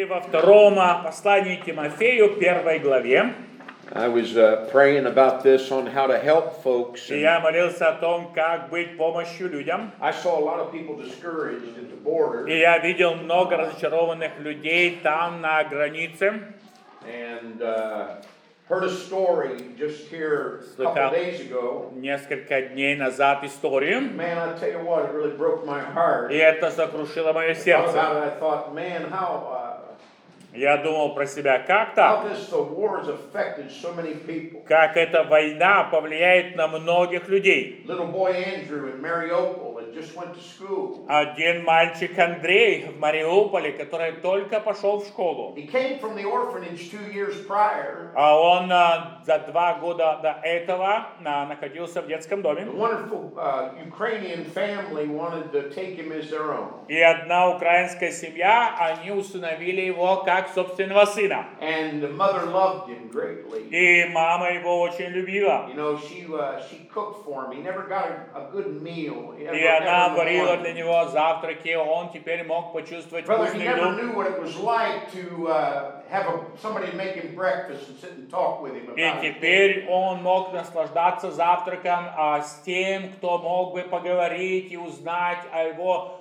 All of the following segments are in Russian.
Во втором послании Тимофею, первой главе, I was praying about this on how to help folks. и я молился о том, как быть помощью людям. I saw a lot of people discouraged at the border, И я видел много разочарованных людей там, на границе. and heard a story just here a couple days ago. Несколько дней назад историю. Man, I tell you what, it really broke my heart. И это сокрушило мое I thought сердце. about it, I thought, man, how Я думал про себя, как так? the war has affected so many people. Как эта война повлияет на многих людей. Little boy Andrew in Mariupol had just went to school. Один мальчик Андрей в Мариуполе, который только пошел в школу. He came from the orphanage 2 years prior. А он за 2 года до этого находился в детском доме. A wonderful Ukrainian family wanted to take him as their own. И одна украинская семья, они усыновили его как собственного сына. And the mother loved him greatly. И мама его очень любила. You know, she cooked for him. He never got a good meal. И она варила для него завтраки, он теперь мог почувствовать Brother, he вкусную never еду. knew what it was like to have somebody make him breakfast and sit and talk with him И about it. теперь он мог наслаждаться завтраком с тем, кто мог бы поговорить и узнать о его,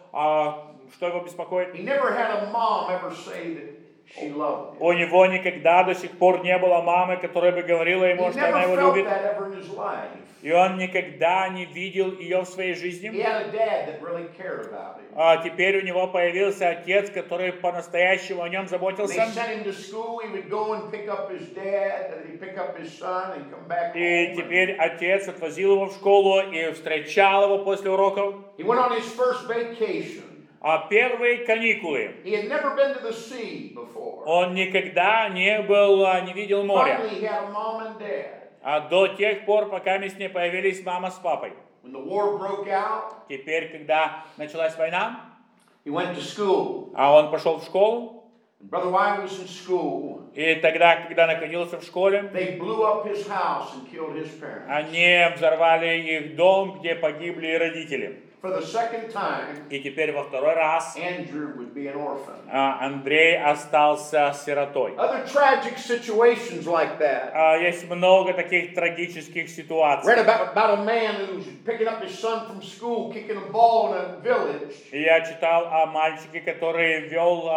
что его беспокоит. He never had a mom ever say that she loved him. У него никогда до сих пор не было мамы, которая бы говорила ему, He что она never его felt любит. that ever in his life. И он никогда не видел ее в своей жизни. He had a dad that really cared about him. А теперь у него появился отец, который по-настоящему о нем They заботился. sent him to school. He would go and pick up his dad, and he'd pick up his son and come back И home. теперь отец отвозил его в школу и встречал его после уроков. He went on his first vacation. А первые каникулы He had never been to the sea before. он никогда не видел моря. Finally, he had a mom and dad. А до тех пор, пока с ней появились мама с папой. When the war broke out, Теперь, когда началась война, he went to school. а он пошел в школу, And Brother Wyatt was in school. и тогда, когда находился в школе, They blew up his house and killed his parents. они взорвали их дом, где погибли и родители. For the second time, И теперь во второй раз Andrew would be an orphan. Андрей остался сиротой. Other tragic situations like that. Есть много таких трагических ситуаций. Read about a man who's picking up his son from school, kicking a ball in a village. И я читал о мальчике, который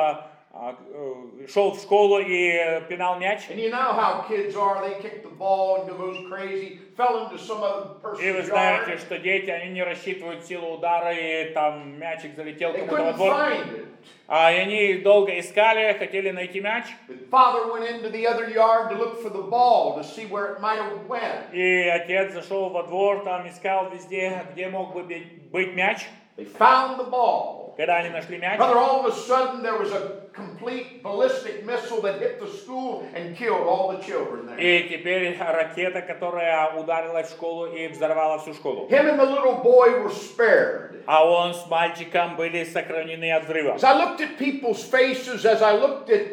шел в школу и пинал мяч. And you know how kids are, they kick the ball and goes crazy, fell into some other И вы person's знаете, yard. что дети, они не рассчитывают силу удара, и там мячик залетел They кому-то во couldn't двор. find it. И они долго искали, хотели найти мяч. The father went into the other yard to look for the ball to see where it might have went. И отец зашел во двор, там искал везде, где мог бы быть мяч. They found the ball. Когда они нашли мяч, Brother, all of a sudden there was a complete ballistic missile that hit the school and killed all the children there. и теперь ракета, которая ударила в школу и взорвала всю школу. Him and the little boy were spared. А он с мальчиком были сохранены от взрыва. As I looked at people's faces, as I looked at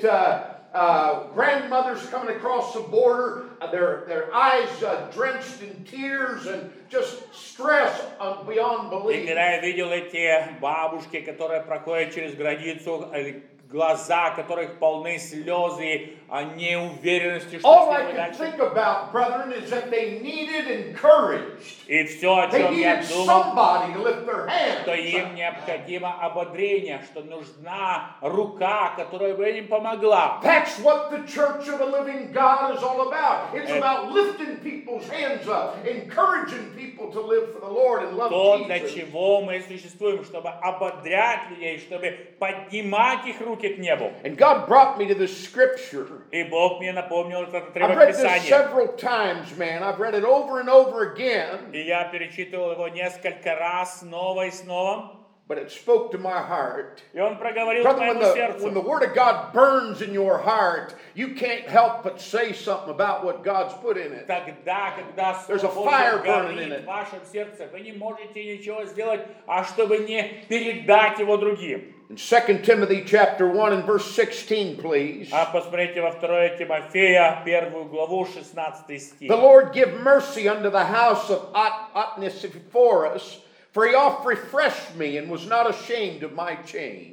grandmothers coming across the border, their eyes drenched in tears and just stress beyond И belief. когда я видел эти бабушки, которые проходят через границу, глаза которых полны слезы, неуверенности, что All с I ними could дальше. think about, brethren, is that they needed encouraged. И все, о They чем я needed думал, somebody to lift their что hands. им необходимо ободрение, что нужна рука, которая бы им помогла. That's what the Church of the Living God is all about. It's about lifting people's hands up, encouraging people to live for the Lord and love То, для Jesus. чего мы существуем, чтобы ободрять людей, чтобы поднимать их руки к небу. And God brought me to this scripture. И Бог мне напомнил этот I've отрывок read this Писания. several times, man. I've read it over and over again, И я перечитывал его несколько раз, снова и снова. but it spoke to my heart. И он проговорил к Brother, моему when сердцу. the Word of God burns in your heart, you can't help but say something about what God's put in it. Тогда, когда There's a Слово fire Божье burning in горит it. в вашем сердце, вы не можете ничего сделать, чтобы не передать его другим. In 2 Timothy chapter 1 and verse 16, please. Посмотрите во 2 Тимофея, 1 главу, 16 стих. The Lord give mercy unto the house of Onesiphorus, for he oft refreshed me and was not ashamed of my chain.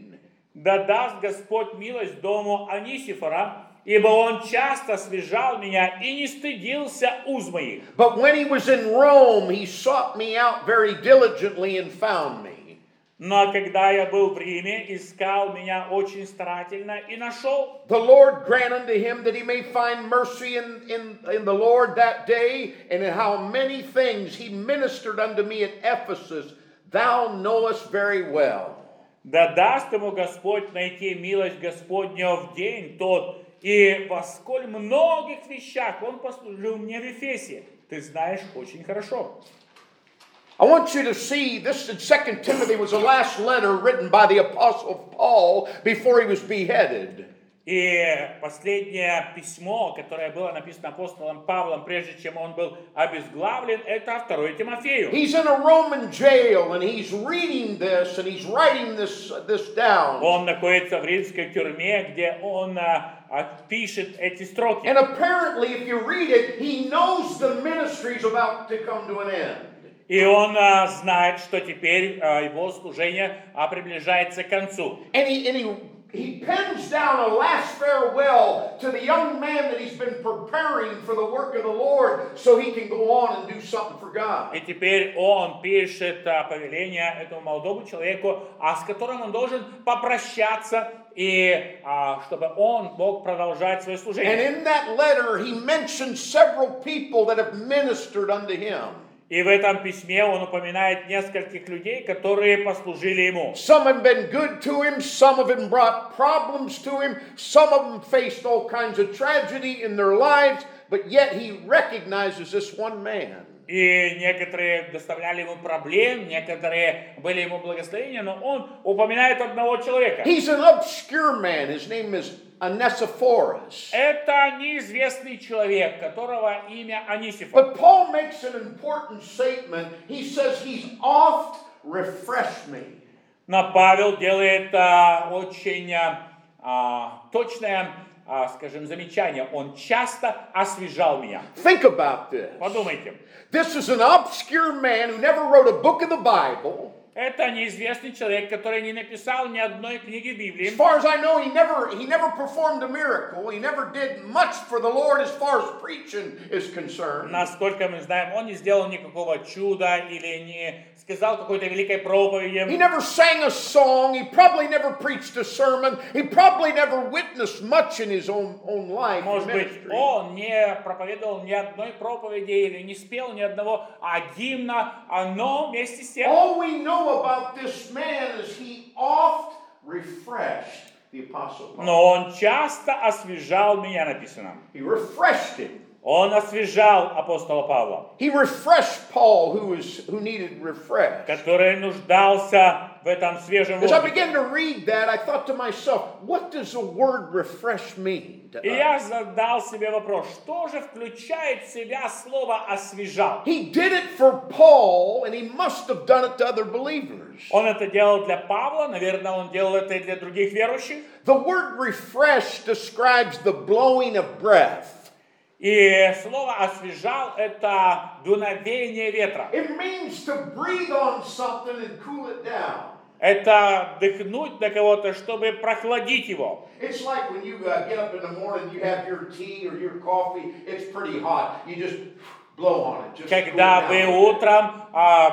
Да даст Господь милость дому Анисифора, ибо он часто освежал меня и не стыдился уз моих. But when he was in Rome, he sought me out very diligently and found me. Но когда я был в Риме, искал меня очень старательно и нашел. The Lord grant unto him that he may find mercy in the Lord that day, and in how many things he ministered unto me at Ephesus, thou knowest very well. Да даст ему Господь найти милость Господня в день тот, и во сколь многих вещах он послужил мне в Ефесе. Ты знаешь очень хорошо. I want you to see this in 2 Timothy was the last letter written by the Apostle Paul before he was beheaded. И последнее письмо, которое было написано апостолом Павлом, прежде чем он был обезглавлен, это 2 Тимофею. He's in a Roman jail and he's reading this and he's writing this down. Он находится в римской тюрьме, где он пишет эти строки. And apparently, if you read it, he knows the ministry is about to come to an end. И он знает, что теперь его служение приближается к концу. And he pens down a last farewell to the young man that he's been preparing for the work of the Lord so he can go on and do something for God. И теперь он пишет повеление этому молодому человеку, с которым он должен попрощаться, и чтобы он мог продолжать свое And служение. in that letter, he mentions several people that have ministered unto him. И в этом письме он упоминает нескольких людей, которые послужили ему. Some have been good to him, some of them brought problems to him, some of them faced all kinds of tragedy in their lives, but yet he recognizes this one man. И некоторые доставляли ему проблем, некоторые были ему благословения, но он упоминает одного человека. He's an obscure man. His name is Onesiphorus. Это неизвестный человек, которого имя Анисифор. But Paul makes an important statement. He says he's oft refreshed me. Но Павел делает очень точное, скажем, замечание. Он часто освежал меня. Think about this. Подумайте. This is an obscure man who never wrote a book of the Bible. Это неизвестный человек, который не написал ни одной книги Библии. As far as I know, he never performed a miracle. He never did much for the Lord as far as preaching is concerned. Насколько мы знаем, он не сделал никакого чуда или не сказал какой-то великой проповеди. He never sang a song. He probably never preached a sermon. He probably never witnessed much in his own life. Может быть, он не проповедовал ни одной проповеди или не спел ни одного гимна, но вместе с тем... All we know about this man is he oft refreshed the Apostle Paul. Но он часто освежал меня, написано. He refreshed him. Он освежал апостола Павла, He refreshed Paul, who needed refresh. который нуждался в этом свежем As I воздухе. began to read that, I thought to myself, what does the word refresh mean to И us? я задал себе вопрос, что же включает в себя слово «освежал»? He did it for Paul, and he must have done it to other believers. Он это делал для Павла, наверное, он делал это и для других верующих. The word refresh describes the blowing of breath. И слово «освежал» — это дуновение ветра. It means to breathe on something and cool it down. Это дыхнуть на кого-то, чтобы прохладить его. It's like when you get up in the morning, you have your tea or your coffee, it's pretty hot. You just blow on it. Just Когда cool вы it down. утром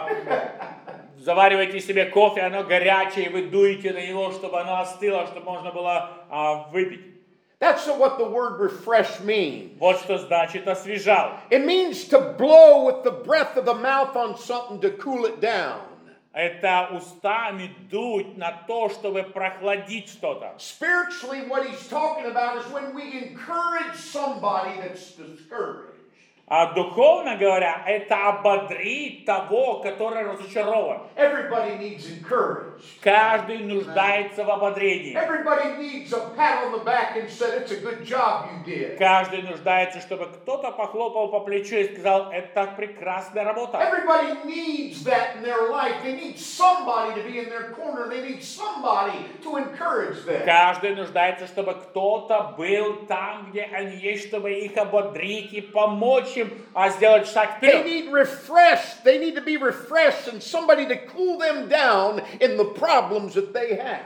завариваете себе кофе, оно горячее, вы дуете на него, чтобы оно остыло, чтобы можно было выпить. That's what the word refresh means. Вот что значит освежал. It means to blow with the breath of the mouth on something to cool it down. Это устами дуть на то, чтобы прохладить что-то. Spiritually, what he's talking about is when we encourage somebody that's discouraged. А духовно говоря, это ободрить того, который разочарован. Everybody needs encouragement. Каждый нуждается в ободрении. Everybody needs a pat on the back and said, it's a good job you did. Каждый нуждается, чтобы кто-то похлопал по плечу и сказал, это прекрасная работа. Everybody needs that in their life. They need somebody to be in their corner. They need somebody to encourage them. Каждый нуждается, чтобы кто-то был там, где они есть, чтобы их ободрить и помочь им сделать шаг They вперед. need refreshed. They need to be refreshed and somebody to cool them down in the problems that they have.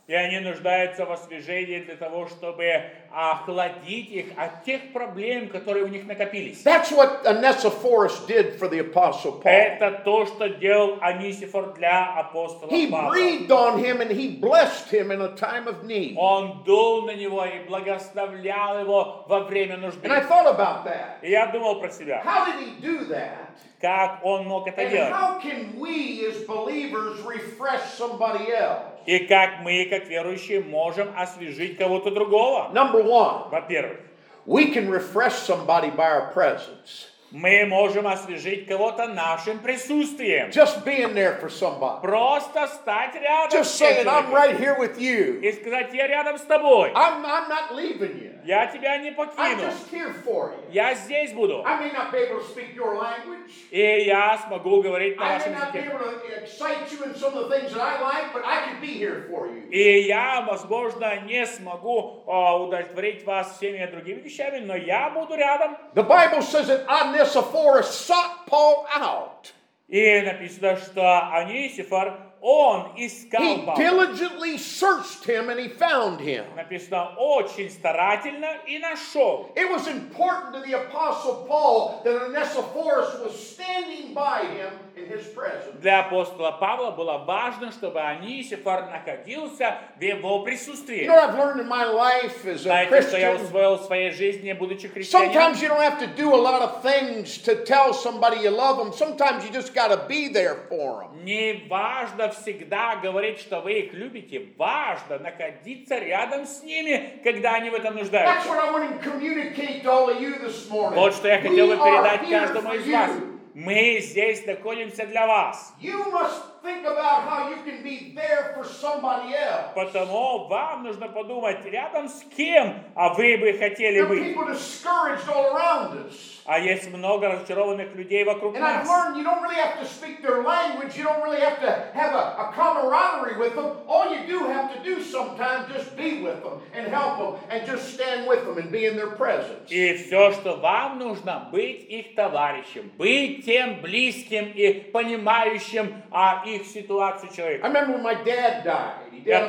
И они нуждаются в освежении для того, чтобы охладить их от тех проблем, которые у них накопились. That's what Onesiphorus did for the Apostle Paul. Это то, что делал Онисифор для апостола He Павла. breathed on him and he blessed him in a time of need. Он дул на него и благословлял его во время нужды. And I thought about that. И я думал про себя, How did he do that? как он мог это And делать. how can we as believers refresh somebody else? И как мы, как верующие, можем освежить кого-то другого. Number one, Во-первых, we can refresh somebody by our presence. мы можем освежить кого-то нашим присутствием. Just being there for somebody. Просто стать рядом Just с этим saying, I'm человеком right here with you. и сказать, я рядом с тобой. I'm not leaving you. Я тебя не I'm покину. just here for you. Я здесь буду. I may not be able to speak your language. И я смогу говорить на I may вашем not be языке. able to excite you in some of the things that I like, but I can be here for you. И я, возможно, не смогу удовлетворить вас всеми другими вещами, но я буду рядом. The Bible says that Onesiphorus sought Paul out. И написано, что Онисифор, он искал He Павла. diligently searched him and he found him. Написано, очень старательно и нашел. It was important to the Apostle Paul that Onesiphorus was standing by him in his presence. Для апостола Павла было важно, чтобы Онисифор находился в его You присутствии. know what I've learned in my life as a Знаете, что я Christian? усвоил в своей жизни, будучи христианином? Sometimes you don't have to do a lot of things to tell somebody you love them. Sometimes you just got to be there for them. Не важно всегда говорить, что вы их любите. Важно находиться рядом с ними, когда они в этом That's нуждаются. what I want to communicate to all of you this morning. Вот что я хотел бы We are передать here каждому for из вас. you. Мы здесь находимся для вас. You must think about how you can be there for somebody else. Потому вам нужно подумать, рядом с кем вы бы хотели There are быть. people discouraged all around us. А есть много разочарованных людей вокруг And I've нас. learned you don't really have to speak their language. You don't really have to have a camaraderie with them. All you do have to do sometimes just be with them and help them and just stand with them and be in their presence. И все, что вам нужно, быть их товарищем, быть тем близким и понимающим их ситуацию I человека. remember when my dad died.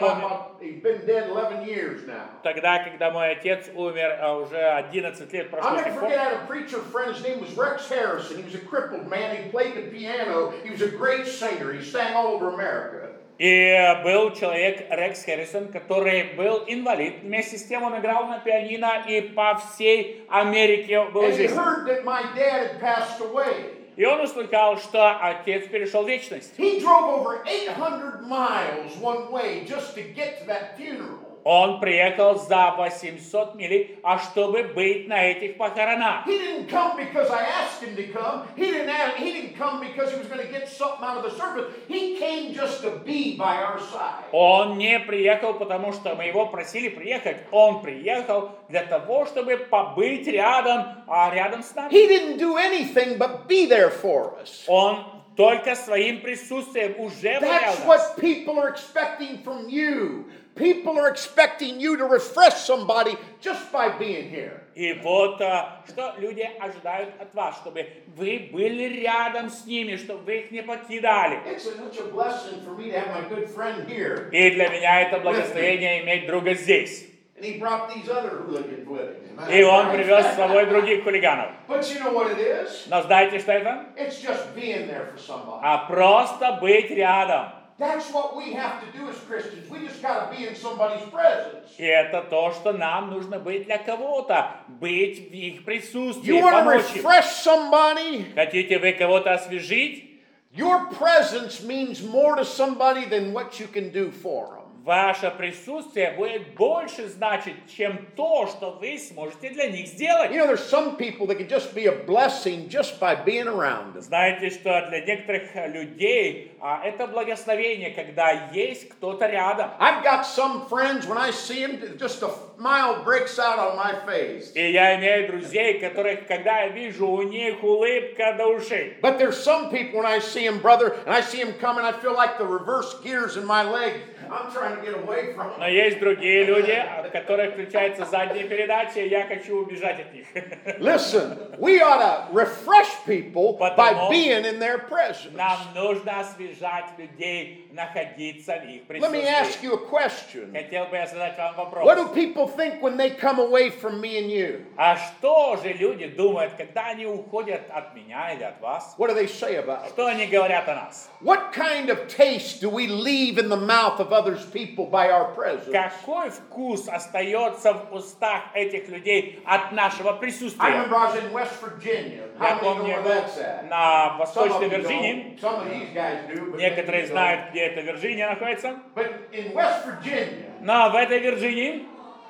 He's been dead 11 years now. Тогда, когда мой отец умер, уже 11 лет прошло I'll с тех never пор. forget, I had a preacher friend, his name was Rex Harrison. He was a crippled man. He played the piano. He was a great singer. He sang all over America. И был человек Рекс Харрисон, который был инвалид. Вместе с тем он играл на пианино и по всей Америке был And he известен. heard that my dad had passed away. И он услыхал, что отец перешел в вечность. He drove over 800 miles one way just to get to that funeral. Он приехал за 800 миль, чтобы быть на этих похоронах. He didn't come because I asked him to come. He didn't come because he was going to get something out of the service. He came just to be by our side. Он не приехал, потому что мы его просили приехать. Он приехал для того, чтобы побыть рядом с нами. He didn't do anything but be there for us. Он только своим присутствием уже влиял That's нас. what people are expecting from you. People are expecting you to refresh somebody just by being here. И вот что люди ожидают от вас, чтобы вы были рядом с ними, чтобы вы их не покидали. It's such a blessing for me to have my good friend here. И для меня это благословение иметь друга здесь. And he brought these other hooligans with him. И он привез с собой других хулиганов. But you know what it is? Но знаете, что это? It's just being there for somebody. А просто быть рядом. That's what we have to do as Christians. We just got to be in somebody's presence. И это то, что нам нужно быть для кого-то. Быть в их присутствии, You want to помочь им. refresh somebody? Хотите вы кого-то освежить? Your presence means more to somebody than what you can do for them. Ваше присутствие будет больше значить, чем то, что вы сможете для них сделать. You know, there's some people that can just be a blessing just by being around them. Знаете, что для некоторых людей это благословение, когда есть кто-то рядом. I've got some friends, when I see them, just a smile breaks out on my face. И я имею друзей, которых, когда я вижу, у них улыбка до ушей. But there's some people, when I see them, brother, and I see them coming, I feel like the reverse gears in my legs. I'm trying to to get away from Но them. есть другие люди, от которых включается задняя передача, и я хочу убежать от них. Listen, we ought to refresh people by Потому being in their presence. Нам нужно освежать людей, находиться в их Let me ask присутствии. you a question. Хотел бы я задать вам What вопрос. do people think when they come away from me and you? А что же люди думают, когда они уходят от меня или от вас? What do they say about it? Что они говорят о нас? What kind of taste do we leave in the mouth of others people by our presence? Какой вкус остается в устах этих людей от нашего I присутствия? remember I was in West Virginia. Я How many помню, know я where был that's at? на Some of Восточной you Вирджинии. don't. Some of these guys do, but Некоторые maybe you don't. знают, где эта Вирджиния находится. But in West Virginia, Но в этой Вирджинии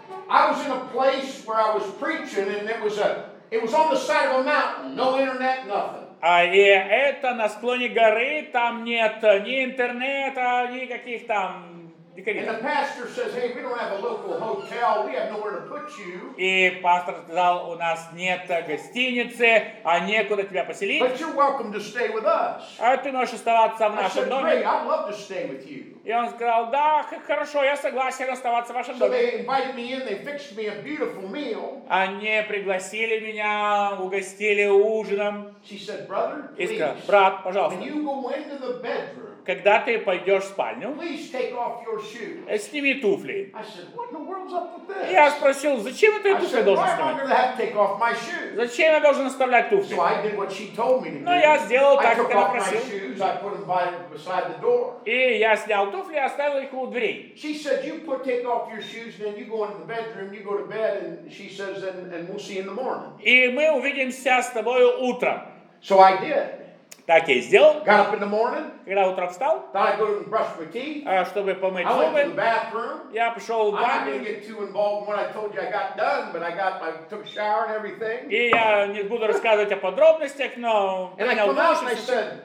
I was in a place where I was preaching, and it was on the side of a mountain, no internet, nothing. и это на склоне горы, там нет ни интернета, никаких там And the pastor says, "Hey, we don't have a local hotel. We have nowhere to put you. И пастор сказал, у нас нет гостиницы, а некуда тебя поселить. But you're welcome to stay with us." А ты можешь оставаться в I нашем said, доме. "Great, I'd love to stay with you." И он сказал, да, хорошо, я согласен оставаться в вашем So доме. they invited me in. They fixed me a beautiful meal. Они пригласили меня, угостили ужином. She said, "Brother, И please, сказал, брат, when пожалуйста, you go into the bedroom, когда ты пойдешь в спальню, please take off your shoes." сними туфли. I said, "What in the world's up with this?" Я спросил, зачем это I туфли said, должен "Why am I снимать? going to have to take off my shoes?" Зачем я должен оставлять туфли? So I did what she told me to do. Ну, я сделал I так, took как она off my просила. shoes. I put them beside the door. И я снял туфли и оставил их у дверей. She said, "You take off your shoes, and then you go into the bedroom, you go to bed," and she says, and we'll see you in the morning." И мы увидимся с тобой утром. So I did. Так я и сделал. Got up in the morning, Когда утром встал, thought I'd go and brush my teeth. чтобы помыть I went to the зубы, bathroom. я пошел в I'm not going to ванну. get too involved in what I told you I got done, but I took a shower and everything. И я не буду рассказывать о подробностях, но And I принял come out душ. and I И всё. said,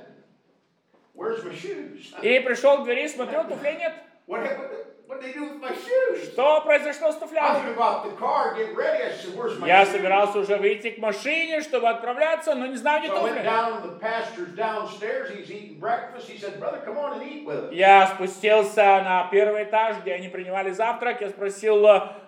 "Where's my shoes? И пришел к двери, смотрел, туфлей нет. What did they do with my shoes?" Что произошло с I was туфлями? going to go out to the car, get ready. I said, "Where's my Я shoes?" собирался уже выйти к машине, чтобы отправляться, но не знаю, где So I went туфли. down, the pastor's downstairs, he's eating breakfast. He said, "Brother, come on and eat with us." Я спустился на первый этаж, где они принимали завтрак. Я спросил,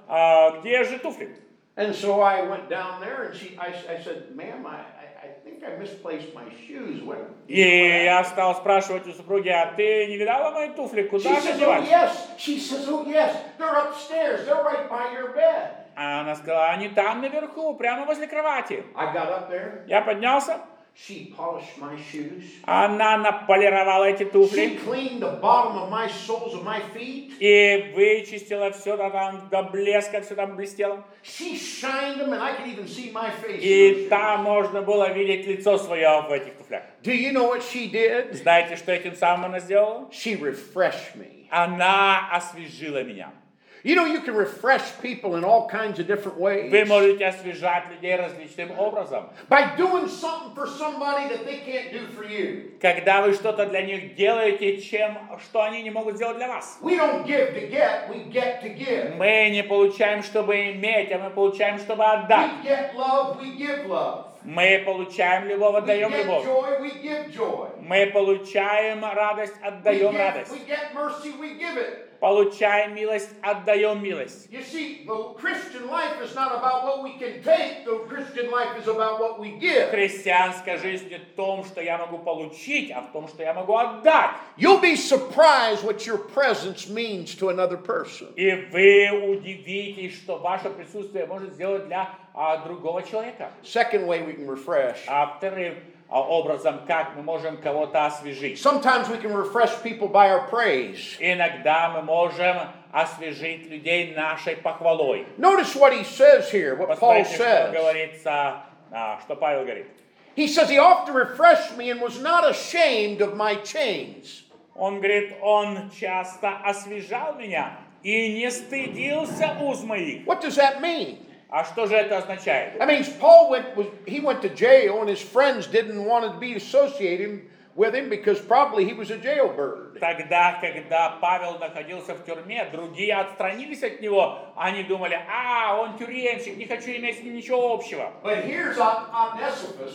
где же туфли? And so I went down there, and I said, "Ma'am, I think I misplaced my shoes. What?" И я стал спрашивать у супруги, а ты не видала мои туфли? She Куда же says, "Oh девать? yes." She says, "Oh yes, they're upstairs. They're right by your bed." А она сказала, они там наверху, прямо возле кровати. I got up there. Я поднялся, She polished my shoes. она наполировала эти туфли She cleaned the bottom of my soles of my feet. и вычистила все там до блеска, все там блестело. She shined them, and I could even see my face. in И those shoes. там можно было видеть лицо свое в этих туфлях. Do you know what she did? Знаете, что этим самым она сделала? She refreshed me. Она освежила меня. You know, you can refresh people in all kinds of different ways. Вы можете освежать людей различным образом. By doing something for somebody that they can't do for you. Когда вы что-то для них делаете, что они не могут сделать для вас. We don't give to get, we get to give. Мы не получаем, чтобы иметь, а мы получаем, чтобы отдать. We get love, we give love. Мы получаем любовь, We отдаем get любовь. joy, we give joy. Мы получаем радость, отдаем радость. We get mercy, we give it. Получаем милость, отдаем милость. You see, the Christian life is not about what we can take, the Christian life is about what we give. Христианская жизнь не в том, что я могу получить, а в том, что я могу отдать. You'll be surprised what your presence means to another person. И вы удивитесь, что ваше присутствие может сделать для другого человека. Second way we can refresh. А вторым образом, как мы можем кого-то освежить. Sometimes we can refresh people by our praise. Иногда мы можем освежить людей нашей похвалой. Notice what he says here, what Paul Посмотрите, что says. говорится, что Павел говорит. He says he often refreshed me and was not ashamed of my chains. Он говорит, он часто освежал меня и не стыдился уз моих. What does that mean? А что же это означает? That means Paul went to jail and his friends didn't want to be associated with him because probably he was a jailbird. Тогда, когда Павел находился в тюрьме, другие отстранились от него. Они думали, он тюремщик, не хочу иметь с ним ничего общего. But here's Onesiphorus.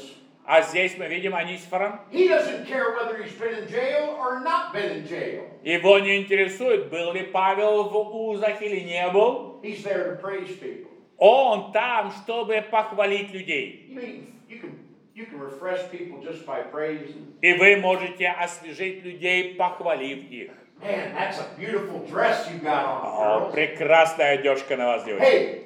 А здесь мы видим Онисифора. He doesn't care whether he's been in jail or not been in jail. Его не интересует, был ли Павел в узах или не был. He's there to praise people. Он там, чтобы похвалить людей. You can refresh people just by praising. И вы можете освежить людей, похвалив их. Man, that's a beautiful dress you got on, girls. Прекрасная одежка на вас, девочки. Hey,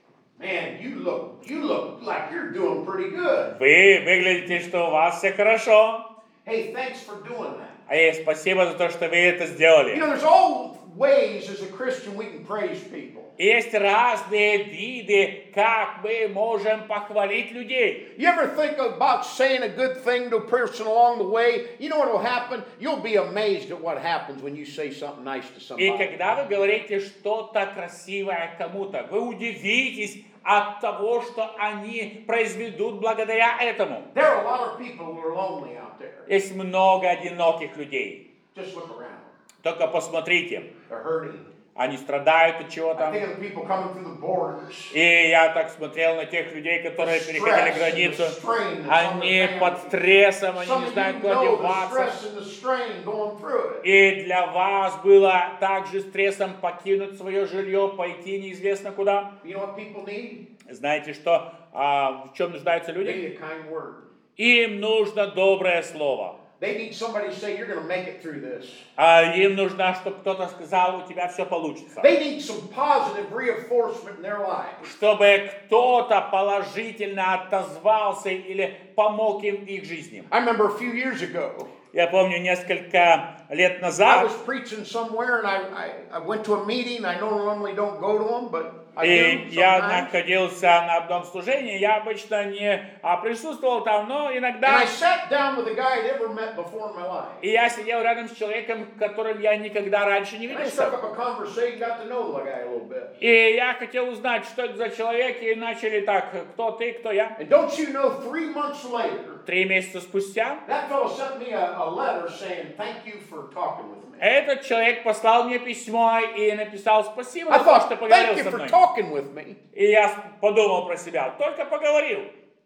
man, you look like you're doing pretty good. Вы выглядите, что у вас все хорошо. Hey, thanks for doing that. Спасибо за то, что вы это You сделали. know, there's all ways as a Christian we can praise people. Есть разные виды, как мы можем похвалить людей. You ever think about saying a good thing to a person along the way? You know what will happen? You'll be amazed at what happens when you say something nice to И somebody. когда вы говорите что-то красивое кому-то, вы удивитесь от того, что они произведут благодаря этому. There are a lot of people who are lonely out there. Есть много одиноких людей. Just look around. Только посмотрите, They're hurting. они страдают от I чего-то. think of the people coming through the borders. И я так смотрел на тех людей, которые переходили границу. Они под стрессом, они Some не of знают, you куда know the деваться. stress and the strain going through it. И для вас было также стрессом покинуть свое жилье, пойти неизвестно куда. You know what people need? Знаете, что, в чем нуждаются They люди? need a kind word. Им нужно доброе слово. They need somebody to say, you're going to make it through this. Им нужно, чтобы кто-то сказал, у тебя все получится. They need some positive reinforcement in their lives. Чтобы кто-то положительно отозвался или помог им в их жизни. I remember a few years ago, Я помню, несколько лет I назад was preaching somewhere and I went to a meeting. I normally don't go to them, but I и do я sometimes. находился на одном служении. Я обычно не присутствовал там, но And иногда... I sat down with a guy I'd never met before in my life. И я сидел рядом с человеком, которым я никогда раньше не And I struck виделся. up a conversation, got to know the guy a little bit. И я хотел узнать, что это за человек, и начали так, кто ты, кто я. And don't you know, 3 months later, 3 месяца спустя that fellow sent me a letter saying, thank you for talking with me. этот человек послал мне письмо и написал спасибо I за то, что thought, поговорил thank you со for мной. talking with me. И я подумал про себя, только поговорил.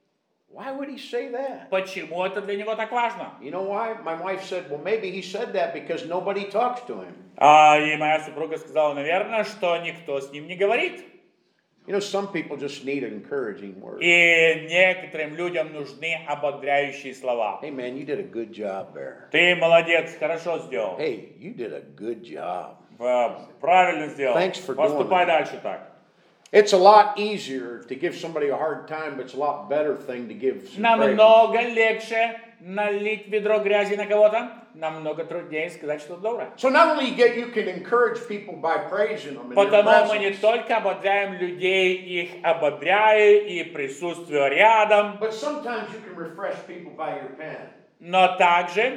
Why would he say that? Почему это для него так важно? You know why? My wife said, well, maybe he said that because nobody talks to him. И моя супруга сказала, наверное, что никто с ним не говорит. You know, some people just need an encouraging word. И некоторым людям нужны ободряющие слова. Hey, man, you did a good job there. Ты молодец, хорошо сделал. Hey, you did a good job. Правильно сделал. Thanks for Поступай doing that. дальше так. It's a lot easier to give somebody a hard time, but it's a lot better thing to give some praise. Намного легче налить ведро грязи на кого-то, намного труднее сказать что-то доброе. So not only you can encourage people by praising them in their Потому мы не presence, только ободряем людей, их ободряя и присутствуя рядом, but sometimes you can refresh people by your pen. но также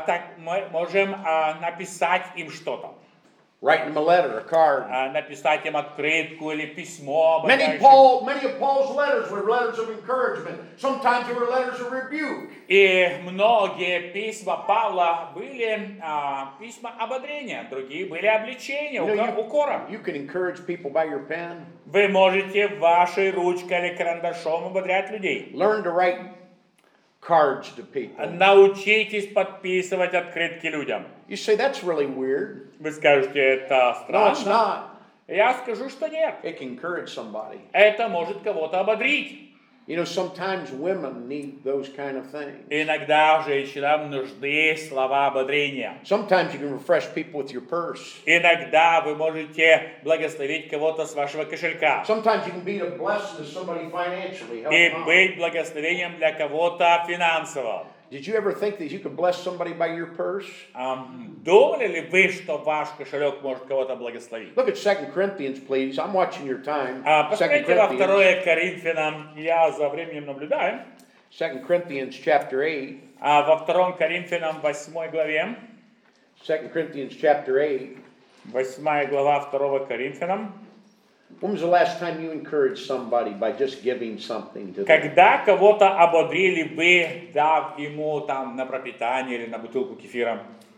мы можем написать им что-то. Writing them a letter, a card. Написать им открытку или письмо. Many of Paul's letters were letters of encouragement. Sometimes they were letters of rebuke. И многие письма Павла были письма ободрения, другие были обличения, укора. You can encourage people by your pen. Вы можете вашей ручкой или карандашом ободрять людей. Learn to write cards to people. Научитесь подписывать открытки людям. You say, that's really weird. Вы скажете, это No, it's странно. not. Я скажу, что нет. It can encourage somebody. Это может кого-то ободрить. You know, sometimes women need those kind of things. Иногда женщинам нужны слова ободрения. Sometimes you can refresh people with your purse. Иногда вы можете благословить кого-то с вашего кошелька. Sometimes you can be a blessing to somebody financially. Help И them out. быть благословением для кого-то финансово. Did you ever think that you could bless somebody by your purse? Думали ли вы, что ваш кошелек может кого-то благословить? Look at 2 Corinthians, please. I'm watching your time. 2 Посмотрите во Corinthians, 2 Коринфянам, я за временем наблюдаю. 2 Corinthians chapter 8. Во 2 Коринфянам 8 главе, 2 Corinthians chapter 8. 8 глава 2 Коринфянам. When was the last time you encouraged somebody by just giving something to them? Когда кого-то ободрили вы, дав ему там на пропитание или на бутылку кефира?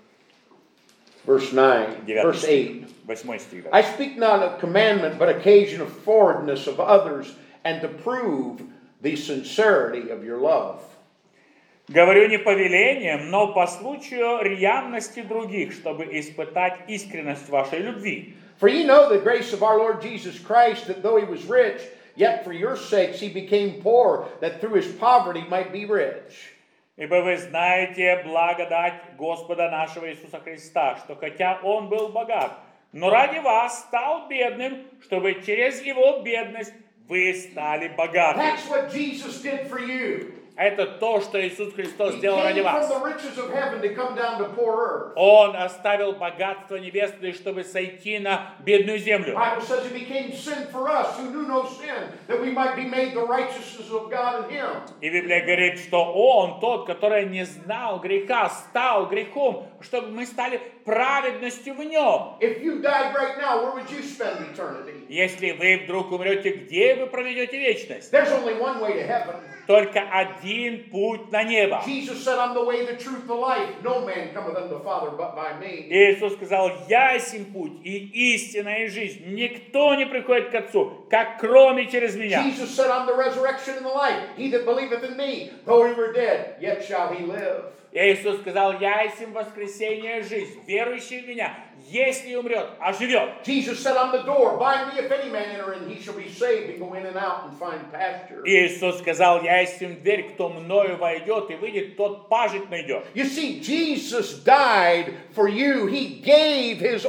Verse 9, 9 verse 8. 8 стих. I speak not of commandment, but occasion of forwardness of others, and to prove the sincerity of your love. Говорю не по велениям, но по случаю ревности других, чтобы испытать искренность вашей любви. For ye know the grace of our Lord Jesus Christ, that though he was rich, yet for your sakes he became poor, that through his poverty might be rich. Ибо вы знаете благодать Господа нашего Иисуса Христа, что хотя Он был богат, но ради вас стал бедным, чтобы через Его бедность вы стали богаты. That's what Jesus did for you. Это то, что Иисус Христос He сделал ради came вас. from the riches of heaven to come down to poor earth. Он оставил богатство небесное, чтобы сойти на бедную землю. The Bible says he became sin for us who knew no sin, that we might be made the righteousness of God in him. И Библия говорит, что Он, тот, который не знал греха, стал грехом, чтобы мы стали праведностью в Нем. If you died right now, where would you spend eternity? Если вы вдруг умрете, где вы проведете вечность? There's only one way to heaven. Только один путь на небо. Jesus said, I'm the way, the truth, the life. No man cometh unto the Father but by me. Иисус сказал, я есть путь и истина и жизнь. Никто не приходит к Отцу, как кроме через меня. Jesus said, I'm the resurrection and the life. He that believeth in me, though he were dead, yet shall he live. Иисус сказал, я есть воскресение и жизнь. Верующий в меня, если умрет, оживет. Jesus said, I'm the door. By me, if any man enter in, he shall be saved and go in and out and find pasture. Иисус сказал, я есть дверь, кто мною войдет и выйдет, тот пажить найдет. You see, Jesus died for you. He gave his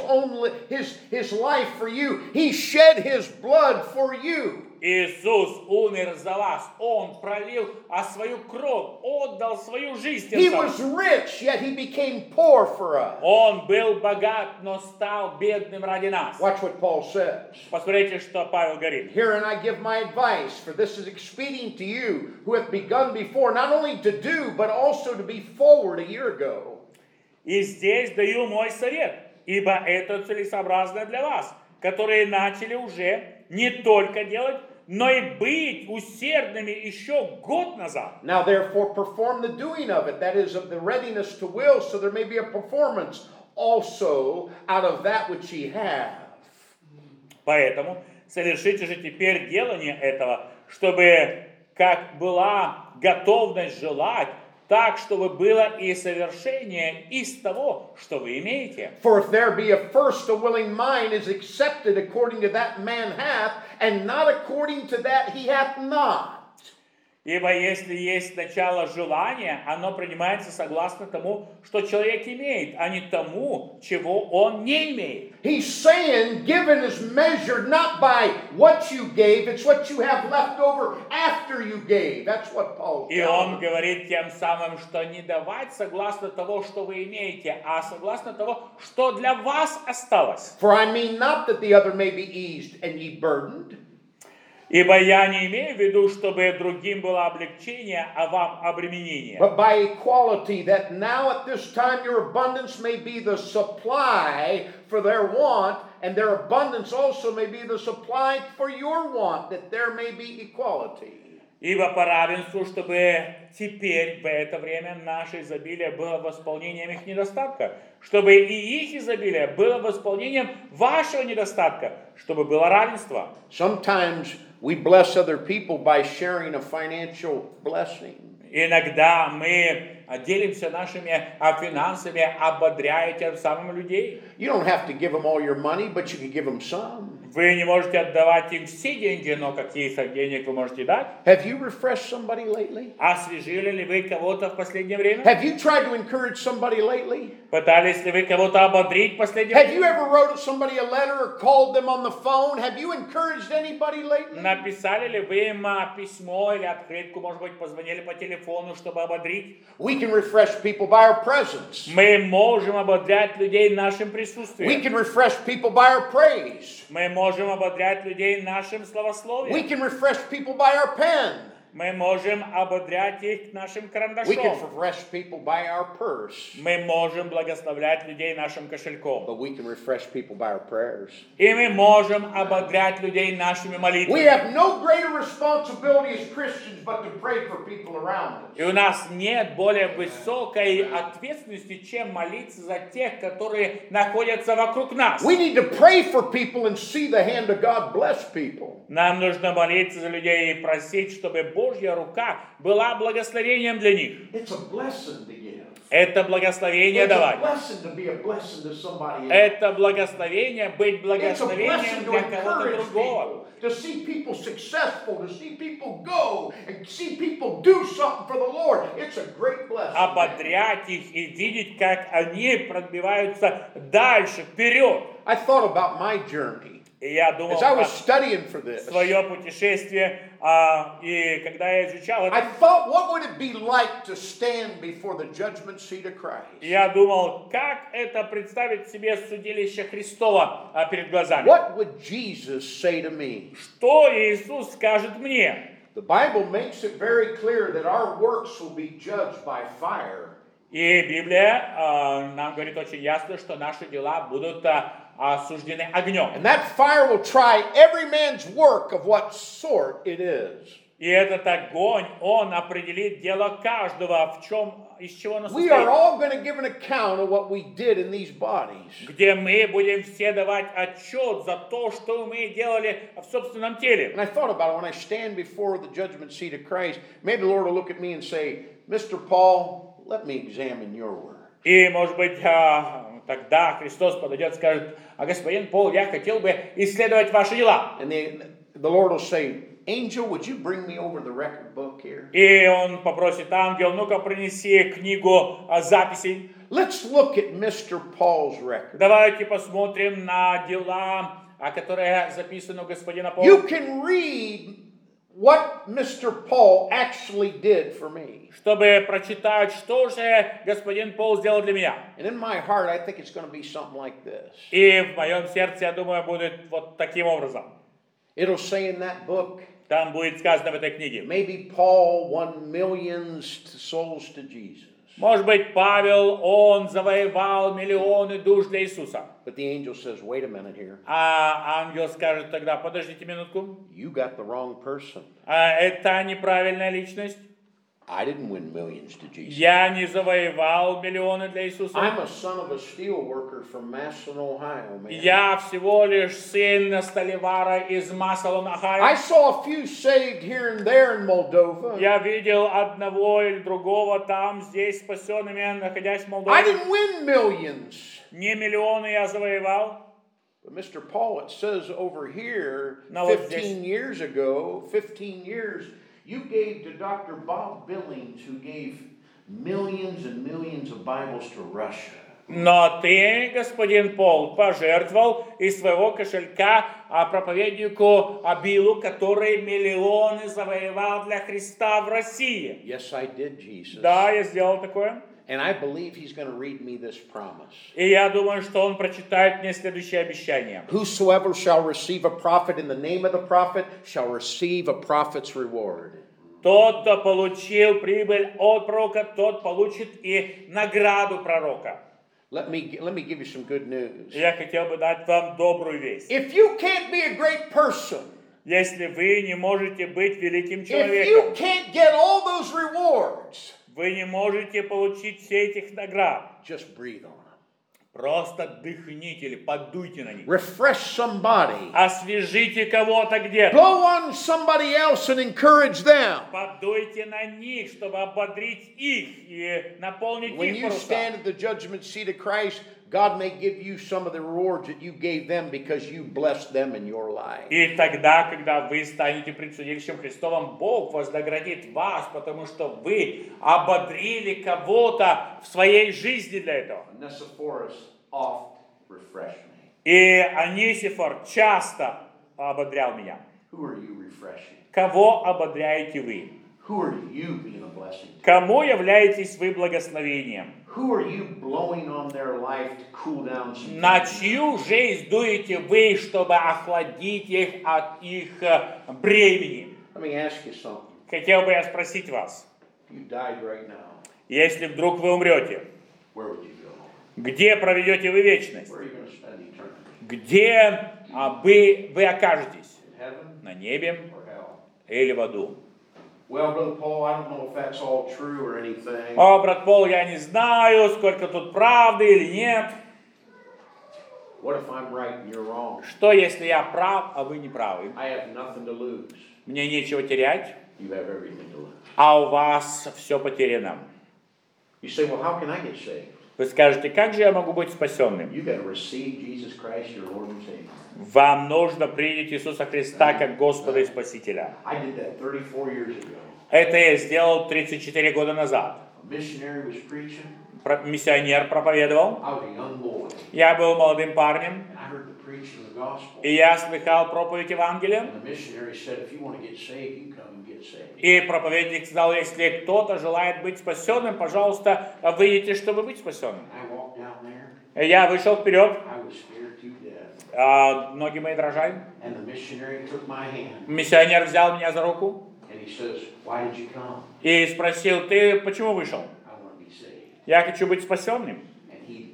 life for you. He shed his blood for you. Иисус умер за вас. Он пролил свою кровь, отдал свою жизнь. He was rich, yet he became poor for us. Он был богат, но стал бедным ради нас. Watch what Paul says. Посмотрите, что Павел говорит. Herein I give my advice, for this is expedient to you, who have begun before, not only to do, but also to be forward a year ago. И здесь даю мой совет, ибо это целесообразно для вас, которые начали уже не только делать, но и быть усердными еще год назад. Now therefore perform the doing of it, that is, of the readiness to will, so there may be a performance also out of that which ye have. Поэтому совершите же теперь делание этого, чтобы как была готовность желать, так, чтобы было и совершение из того, что вы имеете. For if there be a first a willing mind is accepted according to that man hath, and not according to that he hath not. Ибо если есть начало желания, оно принимается согласно тому, что человек имеет, а не тому, чего он не имеет. He's saying, given is measured not by what you gave, it's what you have left over after you gave. That's what Paul И tells он us. говорит тем самым, что не давать согласно того, что вы имеете, а согласно того, что для вас осталось. For I mean not that the other may be eased and ye burdened, Ибо я не имею в виду, чтобы другим было облегчение, а вам обременение. but by equality, that now at this time your abundance may be the supply for their want, and their abundance also may be the supply for your want, that there may be equality. Ибо по равенству, чтобы теперь, в это время, наше изобилие было восполнением их недостатка, чтобы и их изобилие было восполнением вашего недостатка, чтобы было равенство. Sometimes we bless other people by sharing a financial blessing. Иногда мы делимся нашими финансами, ободряя тем самым людей. You don't have to give them all your money, but you can give them some. Вы не можете отдавать им все деньги, но какие-то денег вы можете дать. Have you refreshed somebody lately? Освежили ли вы кого-то в последнее время? Have you tried to encourage somebody lately? Пытались ли вы кого-то ободрить в последнее Have время? you ever wrote somebody a letter or called them on the phone? Have you encouraged anybody lately? Написали ли вы им письмо или открытку, может быть, позвонили по телефону, чтобы ободрить? We can refresh people by our presence. Мы можем ободрять людей нашим We присутствием. can refresh people by our praise. Мы можем ободрять людей нашим We словословием. can refresh people by our pen. Мы можем ободрять их нашим We can карандашом. refresh people by our purse. Мы можем благословлять людей нашим кошельком. But we can refresh people by our prayers. И мы можем ободрять людей нашими We молитвами. have no greater responsibility as Christians but to pray for people around us. И у нас нет более высокой ответственности, чем молиться за тех, которые находятся вокруг нас. We need to pray for people and see the hand of God bless people. Нам нужно молиться за людей и просить, чтобы Бог Божья рука была благословением для них. It's a blessing to give. Это благословение It's a давать. blessing to be a blessing to somebody else. Это благословение быть It's a благословением blessing to для кого-то encourage другого. people, to see people successful, to see people go, and see people do something for the Lord. It's a great blessing. Ободрять их и видеть, как они пробиваются дальше, вперед. I thought about my journey И я думал as I про was studying for this. свое путешествие, и когда я изучал I это, thought, what would it be like to stand before the judgment seat of Christ? я думал, как это представить себе судилище Христова перед глазами. What would Jesus say to me? Что Иисус скажет мне? The Bible makes it very clear that our works will be judged by fire. И Библия нам говорит очень ясно, что наши дела будут осуждены огнем. And that fire will try every man's work of what sort it is. И этот огонь, он определит дело каждого, из чего оно We are состоит. all going to give an account of what we did in these bodies. Где мы будем все давать отчет за то, что мы делали в собственном теле. And I thought about it when I stand before the judgment seat of Christ. Maybe the Lord will look at me and say, Mr. Paul, let me examine your work. И, может быть, тогда Христос подойдет и скажет: господин Пол, я хотел бы исследовать ваши дела. And the Lord will say, Angel, would you bring me over the record book here? И он попросит: ангел, ну-ка принеси книгу записей. Let's look at Mr. Paul's record. Давайте посмотрим на дела, которые записаны у господина Пола. You can read what Mr. Paul actually did for me. Чтобы прочитать, что же господин Пол сделал для меня. And in my heart, I think it's going to be something like this. И в моем сердце, я думаю, будет вот таким образом. It'll say in that book, Там будет сказано в этой книге. maybe Paul won millions of souls to Jesus. Может быть, Павел, он завоевал миллионы душ для Иисуса. But the angel says, wait a minute here. А ангел скажет тогда: подождите минутку. You got the wrong person. Это неправильная личность. I didn't win millions to Jesus. Я не завоевал миллионы для Иисуса. I'm a son of a steel worker from Massillon, Ohio, man. Я всего лишь сын столевара из Массалон, I Ohio. saw a few saved here and there in Moldova. Я видел одного или другого там, здесь, спасенными, находясь в I Молдове. didn't win millions. Не миллионы я завоевал. But Mr. Paul, it says over here, No, it's 15 years ago, 15 years, you gave to Dr. Bob Billings, who gave millions and millions of Bibles to Russia. Но ты, господин Пол, пожертвовал из своего кошелька проповеднику Биллу, который миллионы завоевал для Христа в России. Yes, I did, Jesus. Да, я сделал такое. And I believe he's going to read me this promise. И я думаю, что он прочитает мне следующее обещание. Whosoever shall receive a prophet in the name of the prophet shall receive a prophet's reward. Тот, кто получил прибыль от пророка, тот получит и награду пророка. Let me give you some good news. Я хотел бы дать вам добрую весть. If you can't be a great person, Если вы не можете быть великим if you человеком, can't get all those rewards, вы не можете получить все этих наград, just breathe on them. просто дыхните или подуйте на них. Refresh somebody. Освежите кого-то где-то. Blow on somebody else and encourage them. Подуйте на них, чтобы ободрить их и наполнить When их you паруса. stand at the judgment seat of Christ, God may give you some of the rewards that you gave them because you blessed them in your life. И тогда, когда вы станете пред судилищем Христовым, Бог вознаградит вас, потому что вы ободрили кого-то в своей жизни для этого. Onesiphorus oft refreshed me. И Анисифор часто ободрял меня. Who are you refreshing? Кого ободряете вы? Who are you being a blessing to? Кому являетесь вы благословением? Who are you blowing on their life to cool down some На things? чью жизнь дуете вы, чтобы охладить их от их бремени? Let me ask you something. Хотел бы я спросить вас, If you died right now, если вдруг вы умрете, where would you go? где проведете вы вечность? Where are you going to spend eternity? Где вы окажетесь? In heaven На небе or hell? или в аду? Well, Brother Paul, I don't know if that's all true or anything. О, брат Пол, я не знаю, сколько тут правды или нет. What if I'm right and you're wrong? Что, если я прав, а вы не правы? I have nothing to lose. Мне нечего терять. you have everything to lose. а у вас все потеряно. You say, well, how can I get saved? Вы скажете, как же я могу быть спасенным? You got to receive Jesus Christ, your Lord and Savior. Вам нужно принять Иисуса Христа как Господа и Спасителя. I did that 34 years ago. Это я сделал 34 года назад. A missionary was preaching. Миссионер проповедовал. I was a young boy. Я был молодым парнем, And I heard the preaching of the gospel. и я слыхал проповедь Евангелия. And the missionary said, if you want to get saved, you come and get saved. И проповедник сказал, если кто-то желает быть спасенным, пожалуйста, выйдите, чтобы быть спасенным. I walked down there. Я вышел вперед, I was scared to death. ноги мои дрожали. And the missionary took my hand. Миссионер взял меня за руку And he says, why did you come? и спросил, ты почему вышел? I want to be saved. Я хочу быть спасенным. And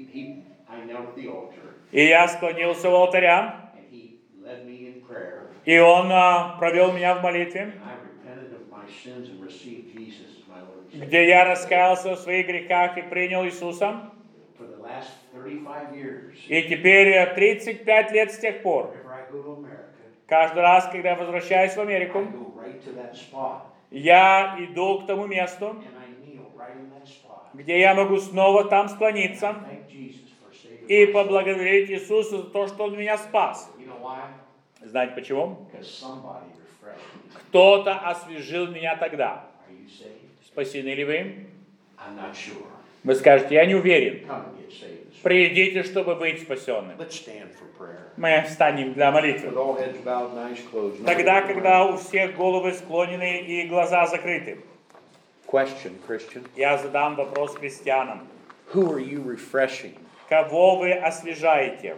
I knelt at the altar. И я склонился у алтаря, And he led me in prayer. и он провел меня в молитве, And I repented of my sins and received Jesus as my Lord and Savior. где я раскаялся в своих грехах и принял Иисуса. For the last 35 years, И теперь 35 лет с тех пор, whenever I go to America, каждый раз, когда я возвращаюсь в I Америку, go right to that spot. я иду к тому месту, And I kneel right in that spot. где я могу снова там склониться Thank Jesus for saving и my soul. поблагодарить Иисуса за то, что Он меня спас. You know why? Знаете почему? Because somebody refreshed me. Кто-то освежил меня тогда. Are you saved? Спасены ли вы? I'm not sure. Вы скажете, я не уверен. Come and get saved. Придите, чтобы быть спасенным. Let's stand for prayer. Мы встанем для молитвы. With all heads bowed and eyes closed. Тогда, когда у всех головы склонены и глаза закрыты, Question, Christian. я задам вопрос христианам. Who are you refreshing? Кого вы освежаете?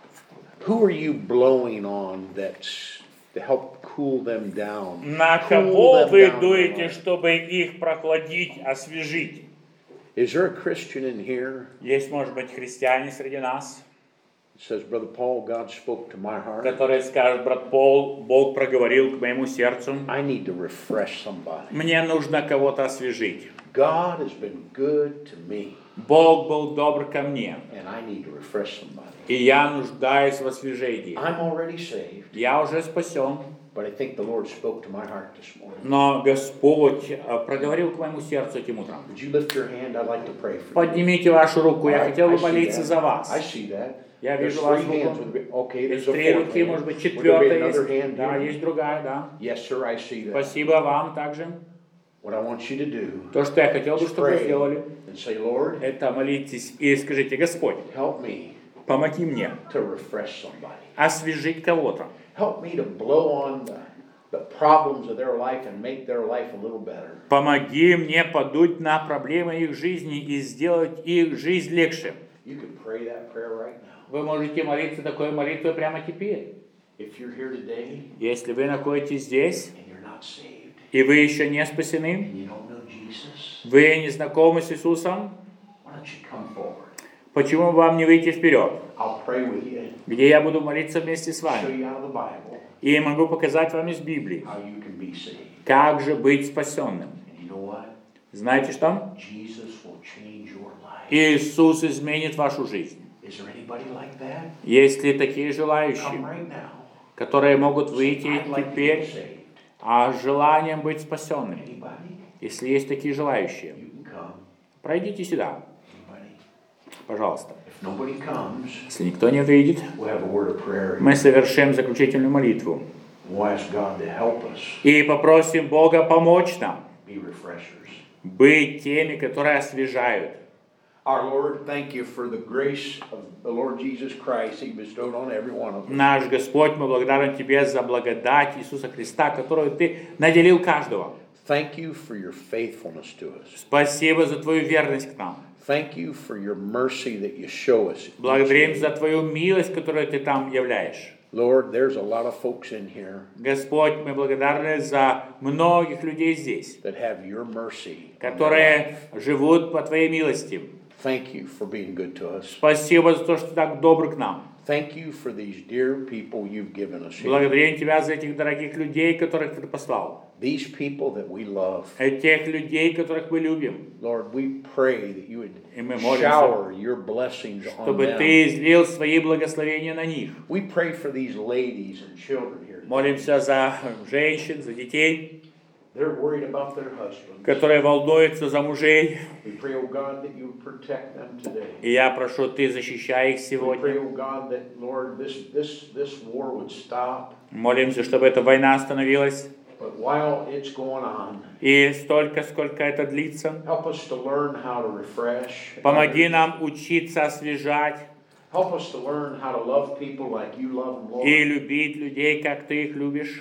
Who are you blowing on that's to help cool them down? На Cool кого them вы down, дуете, Lord. чтобы их прохладить, освежить? Is there a Christian in here? Есть, может быть, христиане среди нас, It says, Brother Paul, God spoke to my heart. которые скажут, брат Пол, Бог проговорил к моему сердцу. I need to refresh somebody. Мне нужно кого-то освежить. God has been good to me, Бог был добр ко мне, and I need to refresh somebody. и я нуждаюсь в освежении. I'm already saved, Я уже спасен, but I think the Lord spoke to my heart this morning. но Господь проговорил к моему сердцу этим утром. Would you lift your hand? I'd like to pray for you. Поднимите вашу руку, я All right, хотел бы I see молиться that. за вас. I see that. Я There's вижу 3 вас hands. руку. Okay, Есть there's a 3 fourth руки, hand. может быть, Would there be четвертая another есть. hand Да, here? есть другая, да. Yes, sir, I see that. Спасибо вам также. What I want you to do То, что я хотел бы, is чтобы вы pray сделали, and say, Lord, это молитесь и скажите, Господь, help me помоги мне to refresh somebody. освежить кого-то. Help me to blow on the problems of their life and make their life a little better. Помоги мне подуть на проблемы их жизни и сделать их жизнь легче. You can pray that prayer right now. Вы можете молиться такой молитвой прямо теперь. If you're here today Если вы находитесь здесь, and you're not saved и вы еще не спасены, and you don't know Jesus, вы не знакомы с Иисусом, why don't you come forward? почему вам не выйти вперед, I'll pray with you, где я буду молиться вместе с show вами, you out of the Bible и могу показать вам из Библии, how you can be saved. как же быть спасенным. And you know what? Знаете что? Jesus will change your life. Иисус изменит вашу жизнь. Is there anybody like that? Есть ли такие Come желающие, right now. которые могут Say, выйти I'd like to get теперь saved. с желанием быть спасенными? Anybody? Если есть такие желающие, You can come. пройдите сюда, Anybody? пожалуйста. If nobody comes, Если никто не выйдет, we'll have a word of prayer. мы совершим заключительную молитву We'll ask God to help us и попросим Бога помочь нам be refreshers. быть теми, которые освежают. Our Lord, thank you for the grace of the Lord Jesus Christ He bestowed on every one of us. Наш Господь, мы благодарны Тебе за благодать Иисуса Христа, которую Ты наделил каждого. Thank you for your faithfulness to us. Спасибо за Твою верность к нам. Thank you for your mercy that you show us. each Благодарим day. за Твою милость, которую Ты там являешь. Lord, there's a lot of folks in here Господь, мы благодарны за многих людей здесь, that have your mercy. on their которые life. живут по Твоей милости. Thank you for being good to us. Спасибо за то, что Ты так добр к нам. Thank you for these dear people you've given us here. Благодарим Тебя за этих дорогих людей, которых Ты послал. These people that we love. Тех людей, которых мы любим. Lord, we pray that you would И мы молимся, shower your blessings on чтобы them. Ты излил свои благословения на них. We pray for these ladies and children here. Молимся за женщин, за детей. They're worried about their husbands. которые волнуются за мужей. We pray, oh God, that you would protect them today. И я прошу, Ты защищай их We pray, сегодня. oh God, that, Lord, this war would stop. Молимся, чтобы эта война остановилась. But while it's going on, И столько, сколько это длится, help us to learn how to refresh. помоги нам учиться освежать Help us to learn how to love people like you love them, Lord. и любить людей, как Ты их любишь.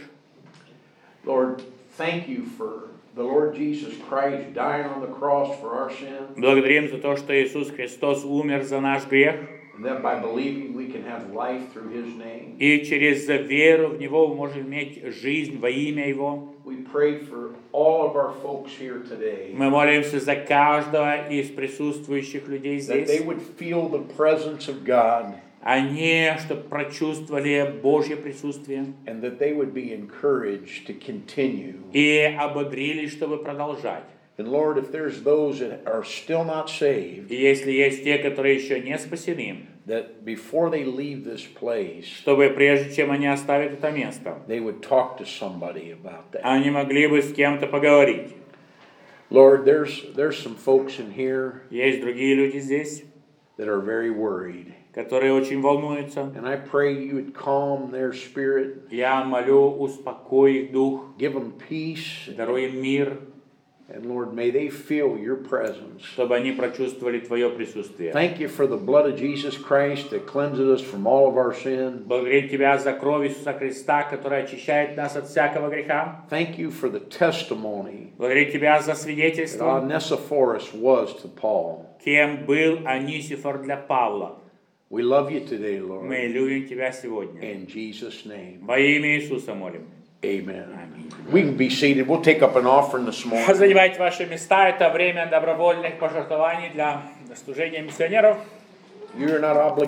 Lord, thank you for the Lord Jesus Christ dying on the cross for our sins. Благодарим за то, что Иисус Христос умер за наш грех, And that by believing we can have life through His name. и через веру в Него мы можем иметь жизнь во имя Его. We pray for all of our folks here today, Мы молимся за каждого из присутствующих людей that they здесь. would feel the presence of God Они, чтобы прочувствовали Божье присутствие and that they would be encouraged to continue. и ободрились, чтобы продолжать. And Lord, if there's those that are still not saved, И если есть те, которые еще не спасены, that before they leave this place, чтобы прежде чем они оставят это место, they would talk to somebody about that. они могли бы с кем-то поговорить. Lord, there's some folks in here Есть другие люди здесь, that are very worried. которые очень волнуются. And I pray you would calm their spirit, Я молю, успокой их дух, give them peace, даруй им мир, and Lord, may they feel your presence. чтобы они прочувствовали Твое присутствие. Thank you for the blood of Jesus Christ that cleanses us from all of our sin. Благодарим Тебя за кровь Иисуса Христа, которая очищает нас от всякого греха. Thank you for the testimony Благодарим Тебя за that свидетельство, Onesiphorus was to Paul. кем был Анисифор для Павла. We love you today, Lord. Мы любим Тебя сегодня. In Jesus' name, Во имя Иисуса молим. amen. We can be seated. We'll take up an offering this morning. Занимайте ваши места. Это время добровольных пожертвований для служения миссионеров. You're not obligated.